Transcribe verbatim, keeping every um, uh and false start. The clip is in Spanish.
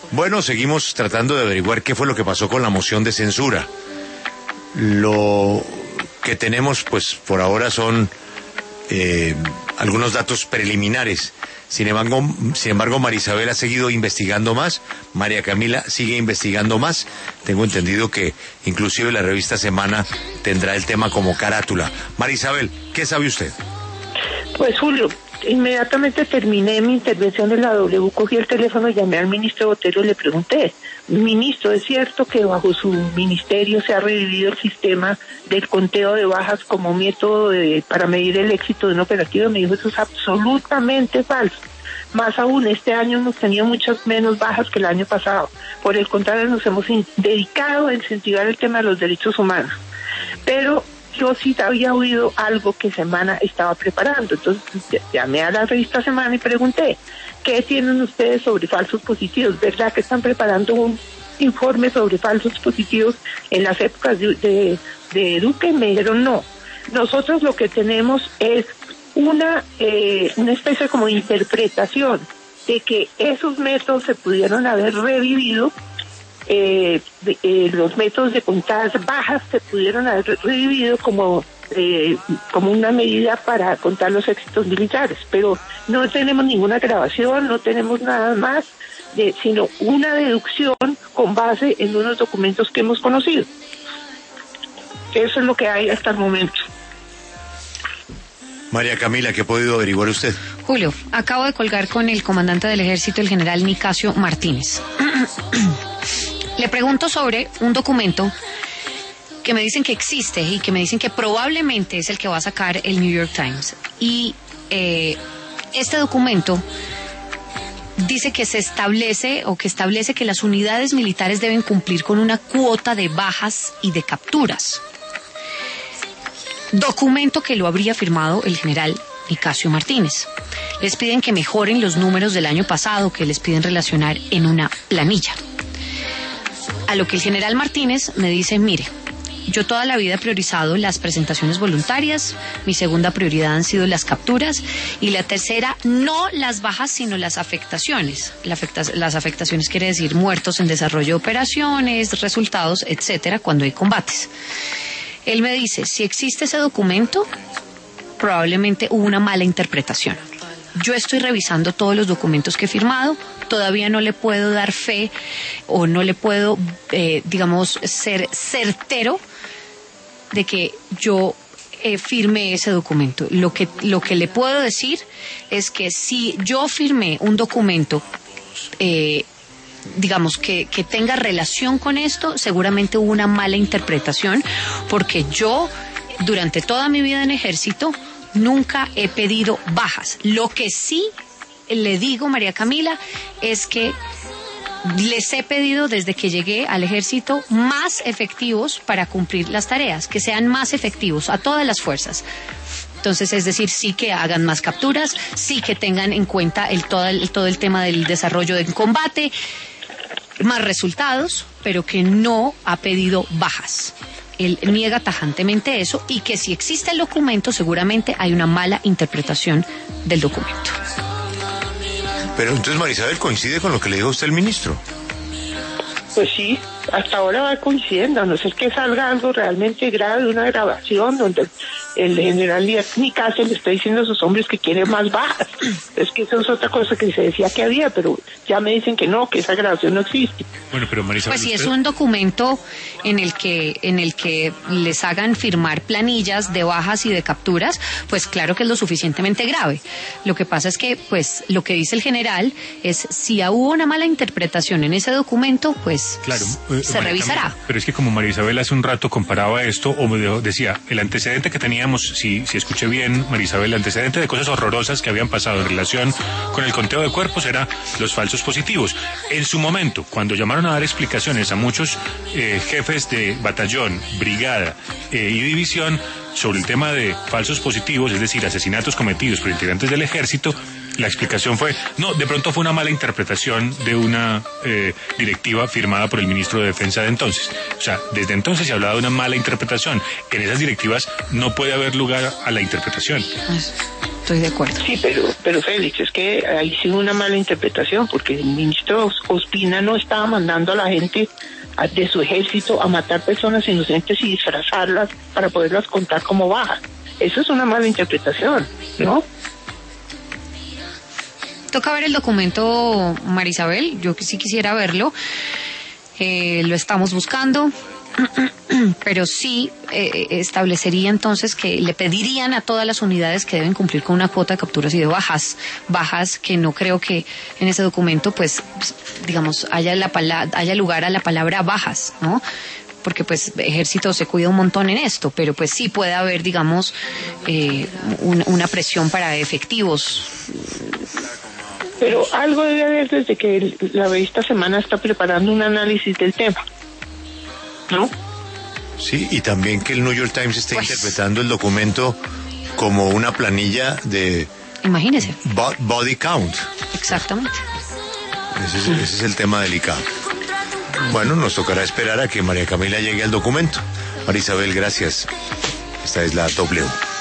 Bueno, seguimos tratando de averiguar qué fue lo que pasó con la moción de censura. Lo que tenemos, pues, por ahora son eh, algunos datos preliminares. Sin embargo, sin embargo, María Isabel ha seguido investigando más, María Camila sigue investigando más. Tengo entendido que inclusive la revista Semana tendrá el tema como carátula. María Isabel, ¿qué sabe usted? Pues, Julio, inmediatamente terminé mi intervención en la W, cogí el teléfono, llamé al ministro Botero y le pregunté: ministro, ¿es cierto que bajo su ministerio se ha revivido el sistema del conteo de bajas como método de, para medir el éxito de un operativo? Me dijo: eso es absolutamente falso. Más aún, este año hemos tenido muchas menos bajas que el año pasado. Por el contrario, nos hemos dedicado a incentivar el tema de los derechos humanos. Pero yo sí había oído algo que Semana estaba preparando. Entonces llamé a la revista Semana y pregunté: ¿qué tienen ustedes sobre falsos positivos? ¿Verdad que están preparando un informe sobre falsos positivos en las épocas de, de, de Duque? Me dijeron: no, nosotros lo que tenemos es una, eh, una especie como de interpretación de que esos métodos se pudieron haber revivido. Eh, de, eh, los métodos de contadas bajas se pudieron haber revivido como eh, como una medida para contar los éxitos militares, pero no tenemos ninguna grabación, no tenemos nada más, de, sino una deducción con base en unos documentos que hemos conocido. Eso es lo que hay hasta el momento. María Camila, ¿qué ha podido averiguar usted? Julio, acabo de colgar con el comandante del ejército, el general Nicasio Martínez. Le pregunto sobre un documento que me dicen que existe y que me dicen que probablemente es el que va a sacar el New York Times. Y eh, este documento dice que se establece o que establece que las unidades militares deben cumplir con una cuota de bajas y de capturas. Documento que lo habría firmado el general Nicasio Martínez. Les piden que mejoren los números del año pasado, que les piden relacionar en una planilla. A lo que el general Martínez me dice: mire, yo toda la vida he priorizado las presentaciones voluntarias, mi segunda prioridad han sido las capturas y la tercera no las bajas sino las afectaciones. La afecta, las afectaciones quiere decir muertos en desarrollo de operaciones, resultados, etcétera, cuando hay combates. Él me dice: si existe ese documento, probablemente hubo una mala interpretación. Yo estoy revisando todos los documentos que he firmado, todavía no le puedo dar fe o no le puedo, eh, digamos, ser certero de que yo eh, firmé ese documento. Lo que, lo que le puedo decir es que si yo firmé un documento, eh, digamos, que, que tenga relación con esto, seguramente hubo una mala interpretación, porque yo, durante toda mi vida en ejército, nunca he pedido bajas. Lo que sí le digo, María Camila, es que les he pedido desde que llegué al ejército más efectivos para cumplir las tareas, que sean más efectivos a todas las fuerzas. Entonces, es decir, sí que hagan más capturas, sí que tengan en cuenta el todo el, todo el tema del desarrollo del combate, más resultados, pero que no ha pedido bajas. Él niega tajantemente eso, y que si existe el documento seguramente hay una mala interpretación del documento. Pero entonces María Isabel coincide con lo que le dijo usted el ministro. Pues sí, hasta ahora va coincidiendo, a no ser que salga algo realmente grave de una grabación donde el general Nicasio le está diciendo a sus hombres que quiere más bajas. Es que eso es otra cosa que se decía que había, pero ya me dicen que no, que esa grabación no existe. Bueno, pero María Isabel, pues si usted... es un documento en el que en el que les hagan firmar planillas de bajas y de capturas, pues claro que es lo suficientemente grave. Lo que pasa es que, pues, lo que dice el general es: si hubo una mala interpretación en ese documento, pues claro, eh, se María revisará. Camila, pero es que como María Isabel hace un rato comparaba esto, o me decía, el antecedente que teníamos, si, si escuché bien, María Isabel, el antecedente de cosas horrorosas que habían pasado en relación con el conteo de cuerpos era los falsos positivos. En su momento, cuando llamaron a dar explicaciones a muchos eh, jefes de batallón, brigada eh, y división sobre el tema de falsos positivos, es decir, asesinatos cometidos por integrantes del ejército, la explicación fue: no, de pronto fue una mala interpretación de una eh, directiva firmada por el ministro de Defensa de entonces. O sea, desde entonces se hablaba de una mala interpretación. En esas directivas no puede haber lugar a la interpretación. Estoy de acuerdo. Sí, pero, pero Félix, es que ahí sí hubo una mala interpretación, porque el ministro Ospina no estaba mandando a la gente a, de su ejército a matar personas inocentes y disfrazarlas para poderlas contar como bajas. Eso es una mala interpretación, ¿no? Toca ver el documento, Marisabel, yo sí quisiera verlo, eh, lo estamos buscando, pero sí eh, establecería entonces que le pedirían a todas las unidades que deben cumplir con una cuota de capturas y de bajas, bajas que no creo que en ese documento, pues, digamos, haya, la pala- haya lugar a la palabra bajas, ¿no? Porque pues ejército se cuida un montón en esto, pero pues sí puede haber, digamos, eh, un, una presión para efectivos. Pero algo debe haber desde que el- la revista Semana está preparando un análisis del tema, ¿no? Sí, y también que el New York Times esté Pues. interpretando el documento como una planilla de Imagínese. bo- body count. Exactamente. Ese es, ese es el tema delicado. Bueno, nos tocará esperar a que María Camila llegue al documento. María Isabel, gracias. Esta es la W.